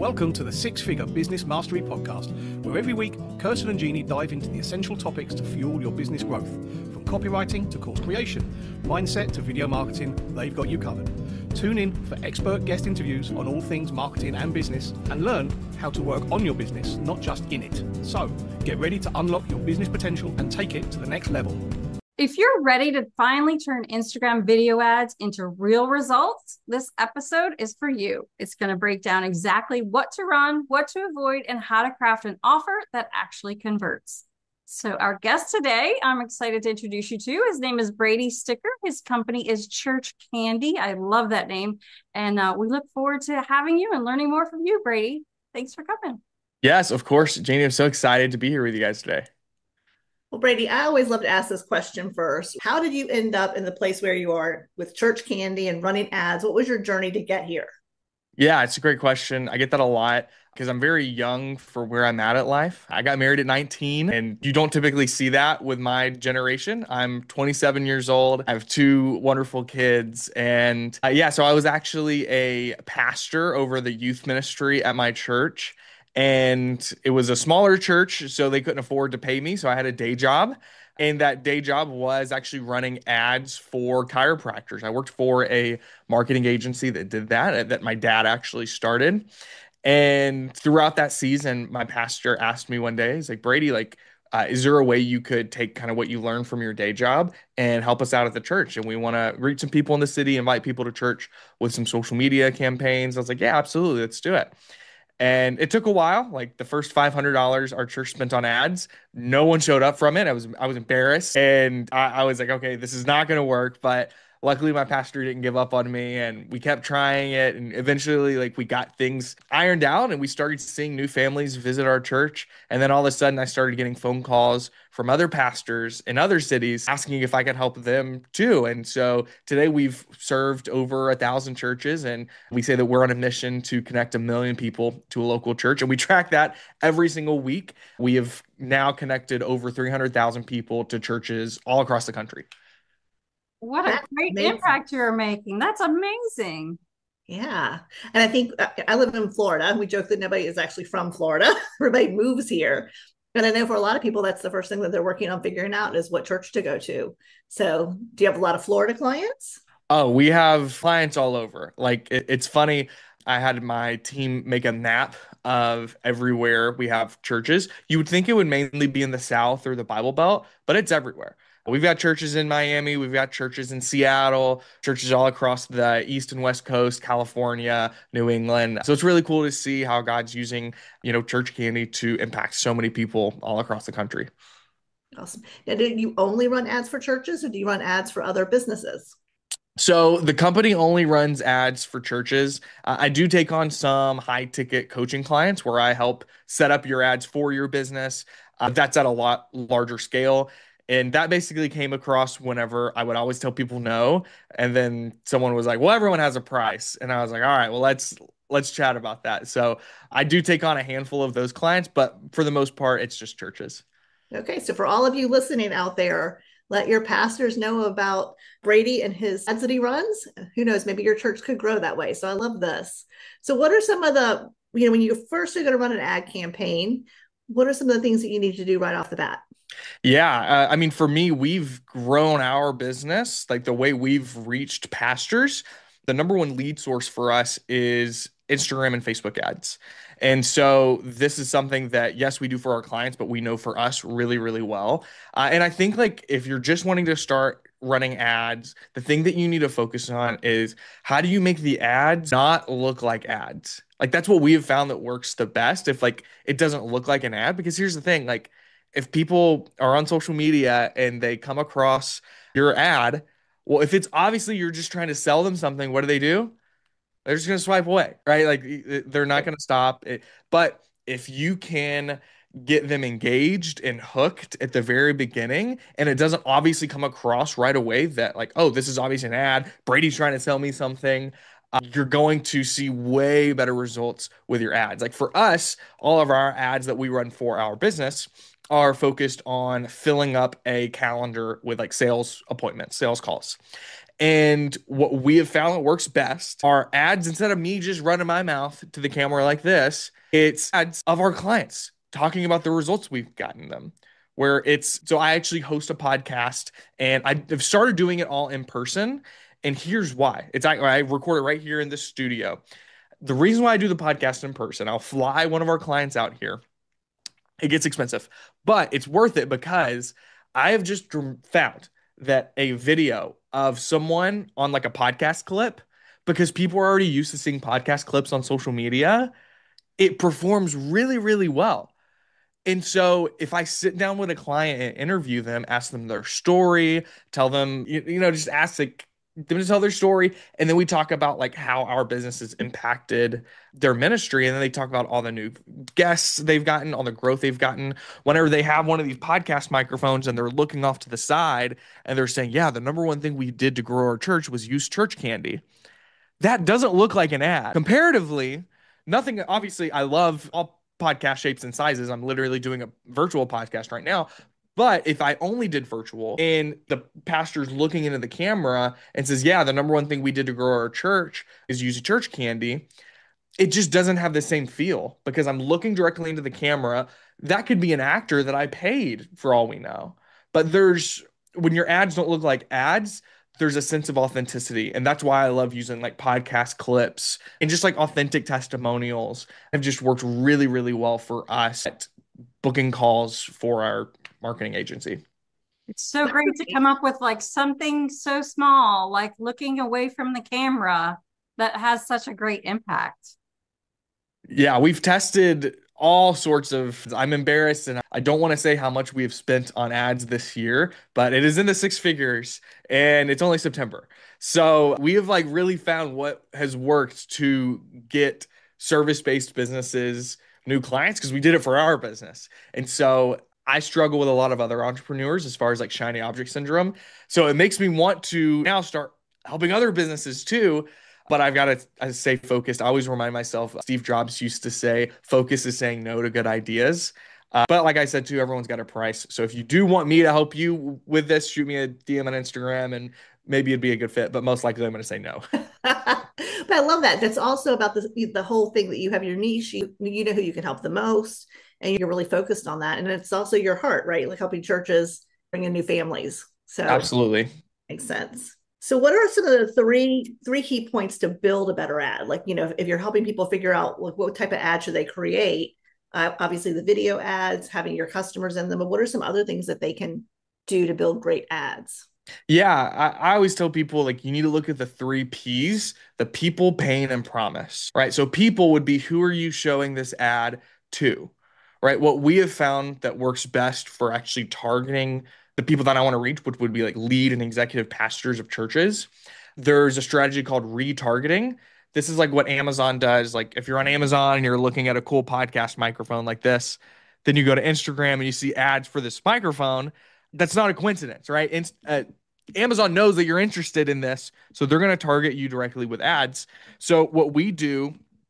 Welcome to the Six Figure Business Mastery Podcast, where every week, Kirsten and Jeannie dive into the essential topics to fuel your business growth. From copywriting to course creation, mindset to video marketing, they've got you covered. Tune in for expert guest interviews on all things marketing and business, and learn how to work on your business, not just in it. So, get ready to unlock your business potential and take it to the next level. If you're ready to finally turn Instagram video ads into real results, this episode is for you. It's going to break down exactly what to run, what to avoid, and how to craft an offer that actually converts. So our guest today, I'm excited to introduce you to. His name is Brady Sticker. His company is Church Candy. I love that name. And we look forward to having you and learning more from you, Brady. Thanks for coming. Yes, of course, Janie. I'm so excited to be here with you guys today. Well, Brady, I always love to ask this question first. How did you end up in the place where you are with Church Candy and running ads? What was your journey to get here? Yeah, it's a great question. I get that a lot because I'm very young for where I'm at life. I got married at 19, and you don't typically see that with my generation. I'm 27 years old. I have two wonderful kids. And so I was actually a pastor over the youth ministry at my church. And it was a smaller church, so they couldn't afford to pay me. So I had a day job. And that day job was actually running ads for chiropractors. I worked for a marketing agency that did that my dad actually started. And throughout that season, my pastor asked me one day, he's like, Brady, is there a way you could take kind of what you learned from your day job and help us out at the church? And we want to reach some people in the city, invite people to church with some social media campaigns. I was like, yeah, absolutely. Let's do it. And it took a while. Like the first $500 our church spent on ads, no one showed up from it. I was embarrassed, and I was like, okay, this is not going to work. But luckily, my pastor didn't give up on me, and we kept trying it. And eventually, we got things ironed out, and we started seeing new families visit our church. And then all of a sudden, I started getting phone calls from other pastors in other cities asking if I could help them too. And so today we've served over 1,000 churches, and we say that we're on a mission to connect 1 million people to a local church. And we track that every single week. We have now connected over 300,000 people to churches all across the country. What a great impact you're making. That's amazing. Yeah. And I think I live in Florida. We joke that nobody is actually from Florida. Everybody moves here. And I know for a lot of people, that's the first thing that they're working on figuring out is what church to go to. So do you have a lot of Florida clients? Oh, we have clients all over. It's funny. I had my team make a map of everywhere we have churches. You would think it would mainly be in the South or the Bible Belt, but it's everywhere. We've got churches in Miami, we've got churches in Seattle, churches all across the East and West Coast, California, New England. So it's really cool to see how God's using, Church Candy to impact so many people all across the country. Awesome. Now, do you only run ads for churches, or do you run ads for other businesses? So the company only runs ads for churches. I do take on some high ticket coaching clients where I help set up your ads for your business. That's at a lot larger scale. And that basically came across whenever I would always tell people no. And then someone was like, well, everyone has a price. And I was like, all right, well, let's chat about that. So I do take on a handful of those clients, but for the most part, it's just churches. Okay. So for all of you listening out there, let your pastors know about Brady and his ads that he runs. Who knows, maybe your church could grow that way. So I love this. So what are some of the, when you first are going to run an ad campaign, what are some of the things that you need to do right off the bat? Yeah. For me, we've grown our business, like the way we've reached pastors. The number one lead source for us is Instagram and Facebook ads. And so this is something that, yes, we do for our clients, but we know for us really, really well. And I think if you're just wanting to start running ads, the thing that you need to focus on is how do you make the ads not look like ads? That's what we have found that works the best if it doesn't look like an ad. Because here's the thing, if people are on social media and they come across your ad, well, if it's obviously you're just trying to sell them something, what do? They're just going to swipe away, right? They're not going to stop it. But if you can get them engaged and hooked at the very beginning, and it doesn't obviously come across right away that oh, this is obviously an ad, Brady's trying to sell me something, you're going to see way better results with your ads. For us, all of our ads that we run for our business are focused on filling up a calendar with sales appointments, sales calls. And what we have found that works best are ads. Instead of me just running my mouth to the camera like this, it's ads of our clients talking about the results we've gotten them. Where it's so I actually host a podcast and I've started doing it all in person. And here's why. I record it right here in the studio. The reason why I do the podcast in person, I'll fly one of our clients out here. It gets expensive, but it's worth it because I have just found that a video of someone on like a podcast clip, because people are already used to seeing podcast clips on social media, it performs really, really well. And so if I sit down with a client and interview them, ask them their story, tell them, just ask like, them to tell their story. And then we talk about like how our business has impacted their ministry. And then they talk about all the new guests they've gotten, all the growth they've gotten. Whenever they have one of these podcast microphones and they're looking off to the side and they're saying, yeah, the number one thing we did to grow our church was use church candy. That doesn't look like an ad. Comparatively, nothing, obviously, I love all podcast shapes and sizes. I'm literally doing a virtual podcast right now. But if I only did virtual and the pastor's looking into the camera and says, yeah, the number one thing we did to grow our church is use church candy, it just doesn't have the same feel because I'm looking directly into the camera. That could be an actor that I paid for all we know. But when your ads don't look like ads, there's a sense of authenticity. And that's why I love using like podcast clips and just like authentic testimonials have just worked really, really well for us at booking calls for our marketing agency. It's so great to come up with like something so small, like looking away from the camera that has such a great impact. Yeah, we've tested all sorts of, I'm embarrassed and I don't want to say how much we have spent on ads this year, but it is in the six figures and it's only September. So we have like really found what has worked to get service-based businesses new clients because we did it for our business. And so I struggle with a lot of other entrepreneurs as far as like shiny object syndrome. So it makes me want to now start helping other businesses too. But I've got to stay focused. I always remind myself, Steve Jobs used to say, focus is saying no to good ideas. But like I said, too, everyone's got a price. So if you do want me to help you with this, shoot me a DM on Instagram and maybe it'd be a good fit. But most likely I'm going to say no. But I love that. That's also about the whole thing that you have your niche. You know who you can help the most and you're really focused on that. And it's also your heart, right? Like helping churches bring in new families. So absolutely. Makes sense. So what are some of the three key points to build a better ad? Like, if you're helping people figure out like what type of ad should they create, obviously the video ads, having your customers in them, but what are some other things that they can do to build great ads? Yeah, I always tell people like you need to look at the three P's, the people, pain, and promise, right? So people would be who are you showing this ad to, right? What we have found that works best for actually targeting the people that I want to reach, which would be like lead and executive pastors of churches. There's a strategy called retargeting. This is like what Amazon does. Like if you're on Amazon and you're looking at a cool podcast microphone like this, then you go to Instagram and you see ads for this microphone. That's not a coincidence, right? Amazon knows that you're interested in this, so they're going to target you directly with ads. So what we do,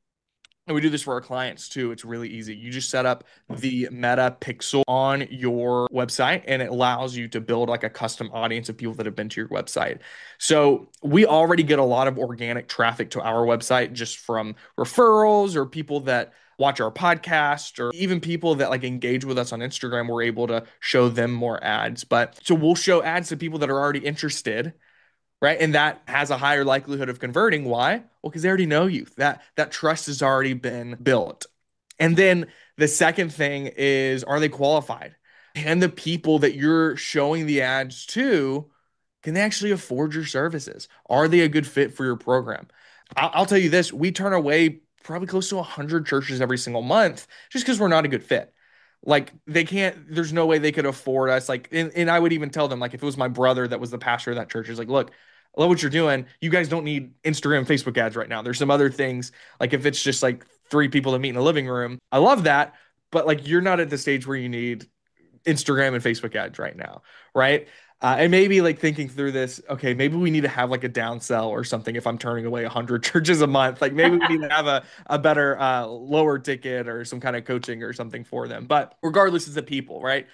and we do this for our clients too, it's really easy. You just set up the Meta Pixel on your website, and it allows you to build like a custom audience of people that have been to your website. So we already get a lot of organic traffic to our website just from referrals or people that watch our podcast or even people that like engage with us on Instagram. We're able to show them more ads. But so we'll show ads to people that are already interested, right? And that has a higher likelihood of converting. Why? Well, because they already know you. That trust has already been built. And then the second thing is, are they qualified? And the people that you're showing the ads to, can they actually afford your services? Are they a good fit for your program? I'll tell you this, we turn away probably close to 100 churches every single month just because we're not a good fit. Like there's no way they could afford us. Like, and I would even tell them, like, if it was my brother that was the pastor of that church, is like, look, I love what you're doing. You guys don't need Instagram, Facebook ads right now. There's some other things. Like if it's just like three people to meet in a living room, I love that. But like, you're not at the stage where you need Instagram and Facebook ads right now. Right. And maybe like thinking through this, okay, maybe we need to have like a downsell or something if I'm turning away 100 churches a month. Like maybe we need to have a better lower ticket or some kind of coaching or something for them. But regardless, it's the people, right?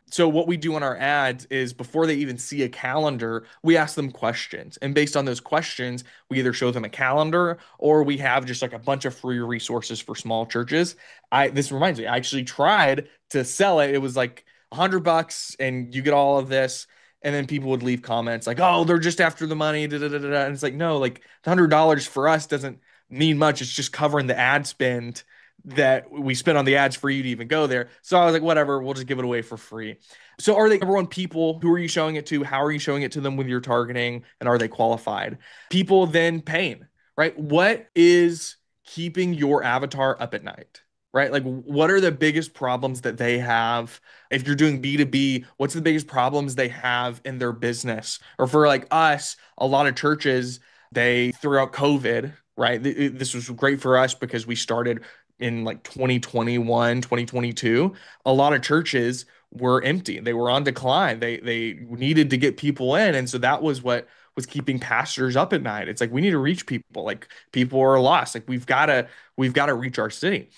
So what we do on our ads is before they even see a calendar, we ask them questions. And based on those questions, we either show them a calendar or we have just like a bunch of free resources for small churches. This reminds me, I actually tried to sell it. It was like $100 and you get all of this. And then people would leave comments like, oh, they're just after the money. Da, da, da, da. And it's like, no, like the $100 for us doesn't mean much. It's just covering the ad spend that we spent on the ads for you to even go there. So I was like, whatever, we'll just give it away for free. So are they, number one, people? Who are you showing it to? How are you showing it to them with your targeting? And are they qualified? People, then pain, right? What is keeping your avatar up at night? Right? Like, what are the biggest problems that they have? If you're doing B2B, what's the biggest problems they have in their business? Or for like us, a lot of churches, they throughout COVID, right? This was great for us because we started in like 2021, 2022. A lot of churches were empty. They were on decline. They needed to get people in. And so that was what was keeping pastors up at night. It's like we need to reach people. Like people are lost. Like we've got to reach our city.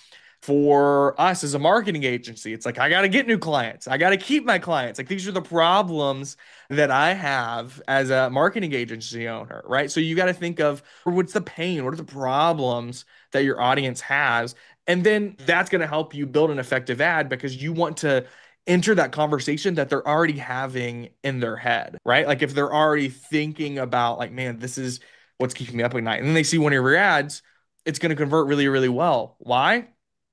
For us as a marketing agency, it's like I got to get new clients. I got to keep my clients. Like these are the problems that I have as a marketing agency owner, right? So you got to think of what's the pain, what are the problems that your audience has, and then that's going to help you build an effective ad because you want to enter that conversation that they're already having in their head, right? Like if they're already thinking about like, man, this is what's keeping me up at night, and then they see one of your ads, it's going to convert really, really well. Why?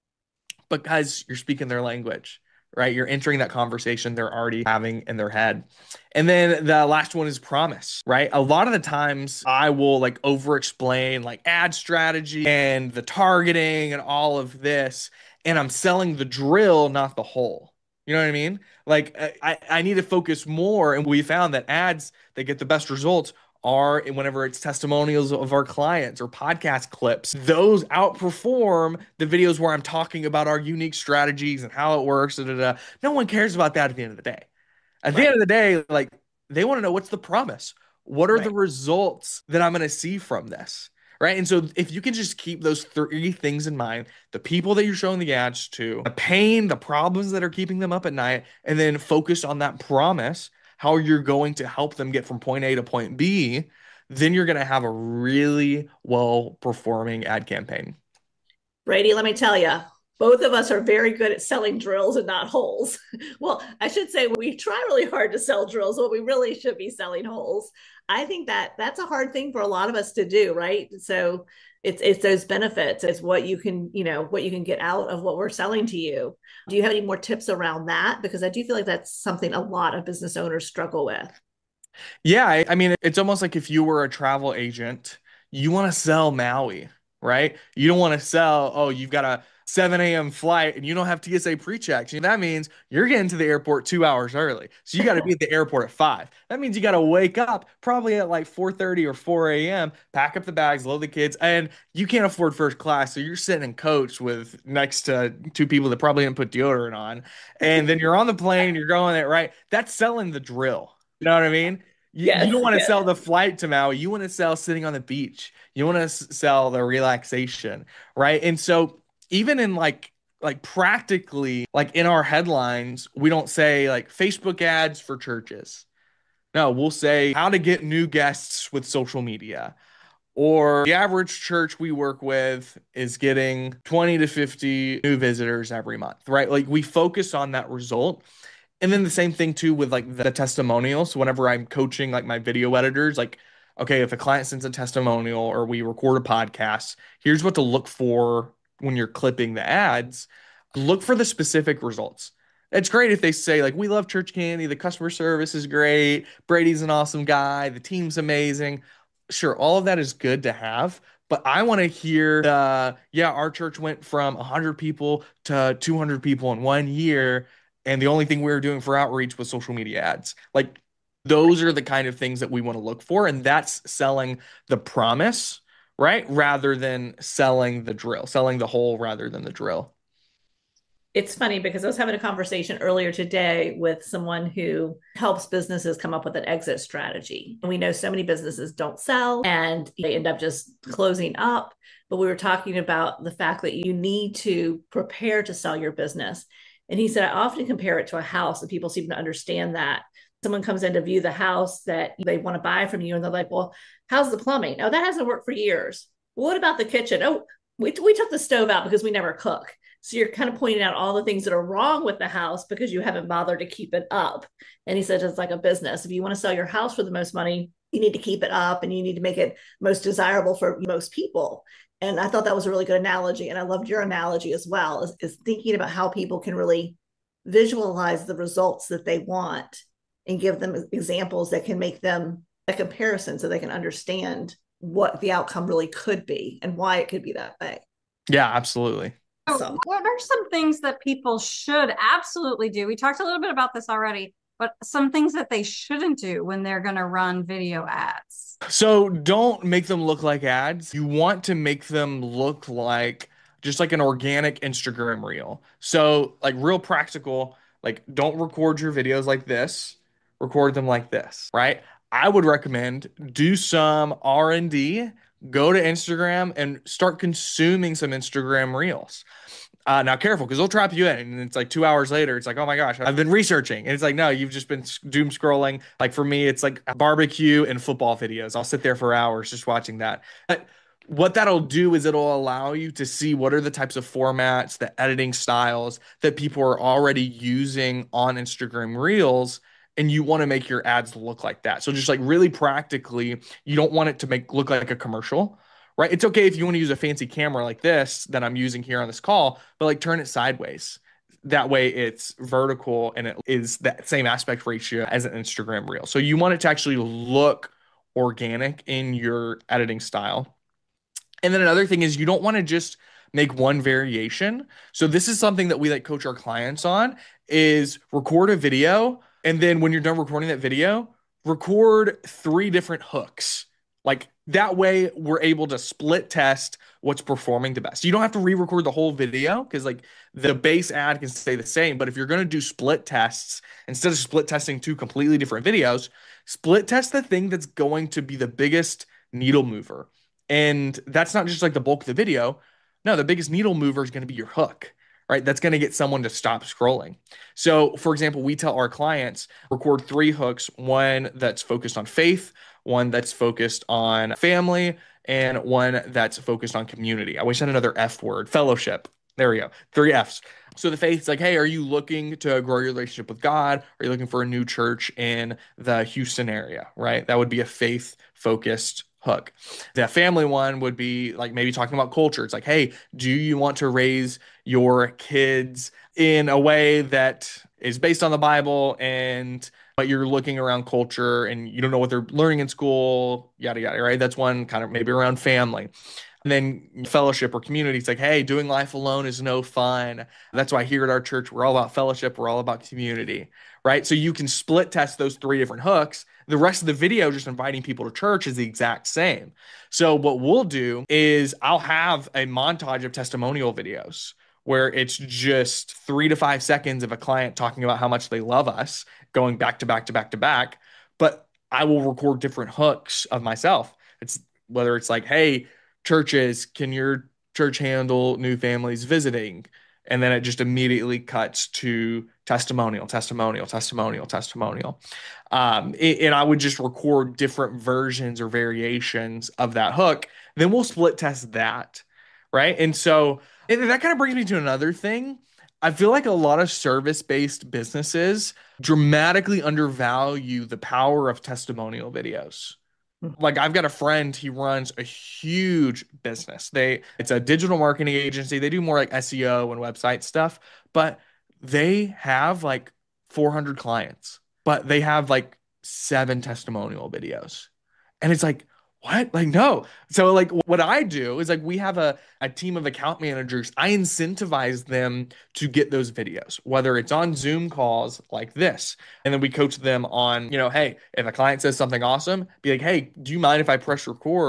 Because you're speaking their language, right? You're entering that conversation they're already having in their head. And then the last one is promise, right? A lot of the times I will like over explain like ad strategy and the targeting and all of this, and I'm selling the drill, not the whole. You know what I mean? Like I need to focus more. And we found that ads that get the best results are whenever it's testimonials of our clients or podcast clips. Those outperform the videos where I'm talking about our unique strategies and how it works. Da, da, da. No one cares about that at the end of the day. At the end of the day, like they want to know what's the promise? What are the results that I'm going to see from this? Right. And so if you can just keep those three things in mind, the people that you're showing the ads to, the pain, the problems that are keeping them up at night, and then focus on that promise, how you're going to help them get from point A to point B, then you're going to have a really well performing ad campaign. Brady, let me tell you, both of us are very good at selling drills and not holes. Well, I should say we try really hard to sell drills, but we really should be selling holes. I think that that's a hard thing for a lot of us to do, right? So it's those benefits. It's what you can, what you can get out of what we're selling to you. Do you have any more tips around that? Because I do feel like that's something a lot of business owners struggle with. Yeah, I mean, it's almost like if you were a travel agent, you want to sell Maui, right? You don't want to sell, oh, you've got a 7 a.m. flight and you don't have TSA pre-checks. That means you're getting to the airport 2 hours early. So you got to be at the airport at 5. That means you got to wake up probably at like 4:30 or 4 a.m., pack up the bags, load the kids, and you can't afford first class. So you're sitting in coach with next to two people that probably didn't put deodorant on. And then you're on the plane, you're going there, right? That's selling the drill. You know what I mean? You don't want to sell the flight to Maui. You want to sell sitting on the beach. You want to sell the relaxation, right? And so even in like practically like in our headlines, we don't say like Facebook ads for churches. No, we'll say how to get new guests with social media. Or the average church we work with is getting 20 to 50 new visitors every month, right? Like we focus on that result. And then the same thing too with like the testimonials. So whenever I'm coaching like my video editors, like, okay, if a client sends a testimonial or we record a podcast, here's what to look for when you're clipping the ads. Look for the specific results. It's great if they say like, we love Church Candy, the customer service is great, Brady's an awesome guy, the team's amazing. Sure, all of that is good to have, but I want to hear yeah, our church went from 100 people to 200 people in 1 year, and the only thing we were doing for outreach was social media ads. Like those are the kind of things that we want to look for, and that's selling the promise, right? Rather than selling the drill, selling the whole rather than the drill. It's funny because I was having a conversation earlier today with someone who helps businesses come up with an exit strategy. And we know so many businesses don't sell and they end up just closing up. But we were talking about the fact that you need to prepare to sell your business. And he said, I often compare it to a house, and people seem to understand that. Someone comes in to view the house that they want to buy from you, and they're like, well, how's the plumbing? Oh, that hasn't worked for years. Well, what about the kitchen? Oh, we took the stove out because we never cook. So you're kind of pointing out all the things that are wrong with the house because you haven't bothered to keep it up. And he said, it's like a business. If you want to sell your house for the most money, you need to keep it up and you need to make it most desirable for most people. And I thought that was a really good analogy. And I loved your analogy as well, is thinking about how people can really visualize the results that they want and give them examples that can make them a comparison so they can understand what the outcome really could be and why it could be that way. Yeah, absolutely. So, what are some things that people should absolutely do? We talked a little bit about this already, but some things that they shouldn't do when they're going to run video ads. So don't make them look like ads. You want to make them look like just like an organic Instagram reel. So like real practical, like don't record your videos like this, record them like this, right? I would recommend do some R&D, go to Instagram and start consuming some Instagram reels. Now careful, because they'll trap you in, and it's like 2 hours later, it's like, oh my gosh, I've been researching, and it's like, no, you've just been doom scrolling. Like for me, it's like barbecue and football videos. I'll sit there for hours just watching that. But what that'll do is it'll allow you to see what are the types of formats, the editing styles that people are already using on Instagram Reels, and you want to make your ads look like that. So just like really practically, you don't want it to look like a commercial. Right? It's okay if you want to use a fancy camera like this that I'm using here on this call, but like turn it sideways. That way it's vertical and it is that same aspect ratio as an Instagram reel. So you want it to actually look organic in your editing style. And then another thing is you don't want to just make one variation. So this is something that we like coach our clients on is record a video. And then when you're done recording that video, record 3 different hooks. Like that way we're able to split test what's performing the best. You don't have to re-record the whole video because like the base ad can stay the same. But if you're going to do split tests, instead of split testing 2 completely different videos, split test the thing that's going to be the biggest needle mover. And that's not just like the bulk of the video. No, the biggest needle mover is going to be your hook, right? That's going to get someone to stop scrolling. So, for example, we tell our clients record 3 hooks, one that's focused on faith, one that's focused on family, and one that's focused on community. I wish I had another F word, fellowship. There we go. 3 F's. So the faith's like, hey, are you looking to grow your relationship with God? Are you looking for a new church in the Houston area, right? That would be a faith-focused hook. The family one would be like maybe talking about culture. It's like, hey, do you want to raise your kids in a way that is based on the Bible but you're looking around culture and you don't know what they're learning in school, yada, yada, right? That's one kind of maybe around family. And then fellowship or community, it's like, hey, doing life alone is no fun. That's why here at our church, we're all about fellowship. We're all about community, right? So you can split test those 3 different hooks. The rest of the video, just inviting people to church, is the exact same. So what we'll do is I'll have a montage of testimonial videos where it's just 3 to 5 seconds of a client talking about how much they love us, going back to back to back to back. But I will record different hooks of myself. It's whether it's like, hey, churches, can your church handle new families visiting? And then it just immediately cuts to testimonial, testimonial, testimonial, testimonial. And I would just record different versions or variations of that hook. Then we'll split test that, right? And so that kind of brings me to another thing. I feel like a lot of service-based businesses dramatically undervalue the power of testimonial videos. Like I've got a friend, he runs a huge business. It's a digital marketing agency. They do more like SEO and website stuff, but they have like 400 clients, but they have like 7 testimonial videos. And it's like, what? Like, no. So like what I do is like we have a team of account managers. I incentivize them to get those videos, whether it's on Zoom calls like this. And then we coach them on, hey, if a client says something awesome, be like, hey, do you mind if I press record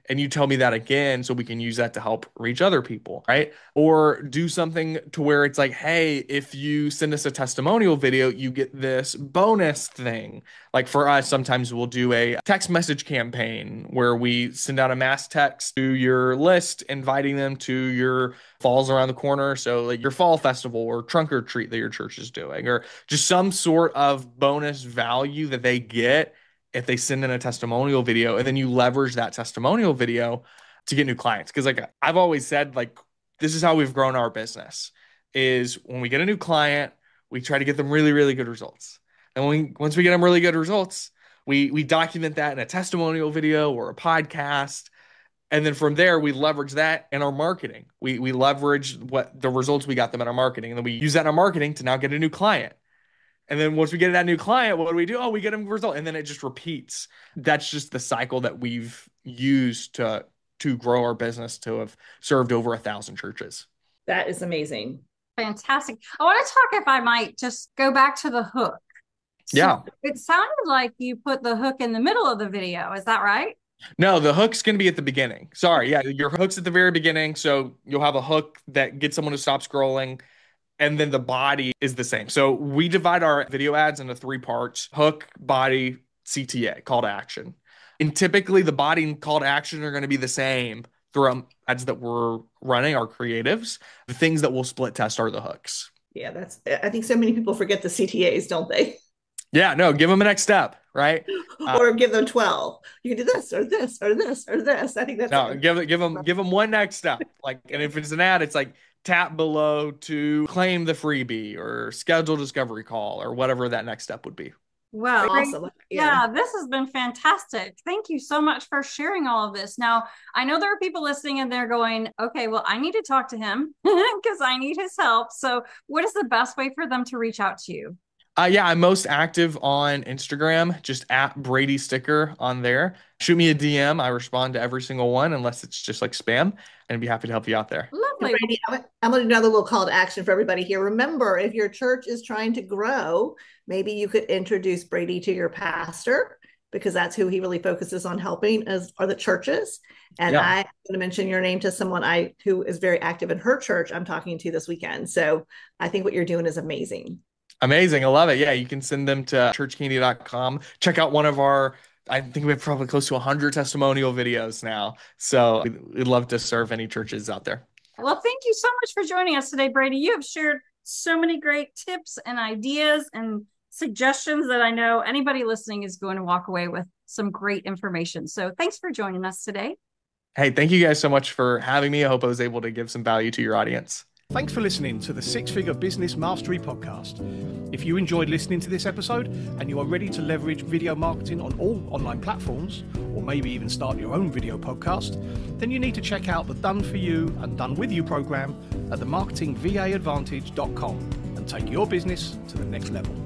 and you tell me that again so we can use that to help reach other people, right? Or do something to where it's like, hey, if you send us a testimonial video, you get this bonus thing. Like for us, sometimes we'll do a text message campaign where we send out a mass text to your list, inviting them to your falls around the corner. So like your fall festival or trunk or treat that your church is doing, or just some sort of bonus value that they get if they send in a testimonial video, and then you leverage that testimonial video to get new clients. Because like I've always said, like this is how we've grown our business is when we get a new client, we try to get them really, really good results. And once we get them really good results, we document that in a testimonial video or a podcast. And then from there, we leverage that in our marketing. We leverage what the results we got them in our marketing. And then we use that in our marketing to now get a new client. And then once we get that new client, what do? Oh, we get them a result. And then it just repeats. That's just the cycle that we've used to grow our business to have served over 1,000 churches. That is amazing. Fantastic. I want to talk, if I might, just go back to the hook. So yeah. It sounded like you put the hook in the middle of the video. Is that right? No, the hook's going to be at the beginning. Sorry. Yeah. Your hook's at the very beginning. So you'll have a hook that gets someone to stop scrolling. And then the body is the same. So we divide our video ads into 3 parts: hook, body, CTA, call to action. And typically the body and call to action are going to be the same throughout ads that we're running, our creatives. The things that we'll split test are the hooks. Yeah, I think so many people forget the CTAs, don't they? Yeah, no, give them a next step, right? Or give them 12. You can do this or this or this or this. I think that's no. Give them one next step. Like, and if it's an ad, it's like tap below to claim the freebie or schedule discovery call or whatever that next step would be. Well, awesome. Yeah, this has been fantastic. Thank you so much for sharing all of this. Now, I know there are people listening and they're going, okay, well, I need to talk to him because I need his help. So what is the best way for them to reach out to you? Yeah, I'm most active on Instagram, just at Brady Sticker on there. Shoot me a DM. I respond to every single one unless it's just like spam, and I'd be happy to help you out there. Lovely. Brady, I'm going to do another little call to action for everybody here. Remember, if your church is trying to grow, maybe you could introduce Brady to your pastor, because that's who he really focuses on helping are the churches. And I'm going to mention your name to someone who is very active in her church I'm talking to this weekend. So I think what you're doing is amazing. Amazing. I love it. Yeah, you can send them to churchcandy.com. Check out one of our, I think we have probably close to 100 testimonial videos now. So we'd love to serve any churches out there. Well, thank you so much for joining us today, Brady. You have shared so many great tips and ideas and suggestions that I know anybody listening is going to walk away with some great information. So thanks for joining us today. Hey, thank you guys so much for having me. I hope I was able to give some value to your audience. Thanks for listening to the Six Figure Business Mastery Podcast. If you enjoyed listening to this episode and you are ready to leverage video marketing on all online platforms, or maybe even start your own video podcast, then you need to check out the Done For You and Done With You program at themarketingvaadvantage.com and take your business to the next level.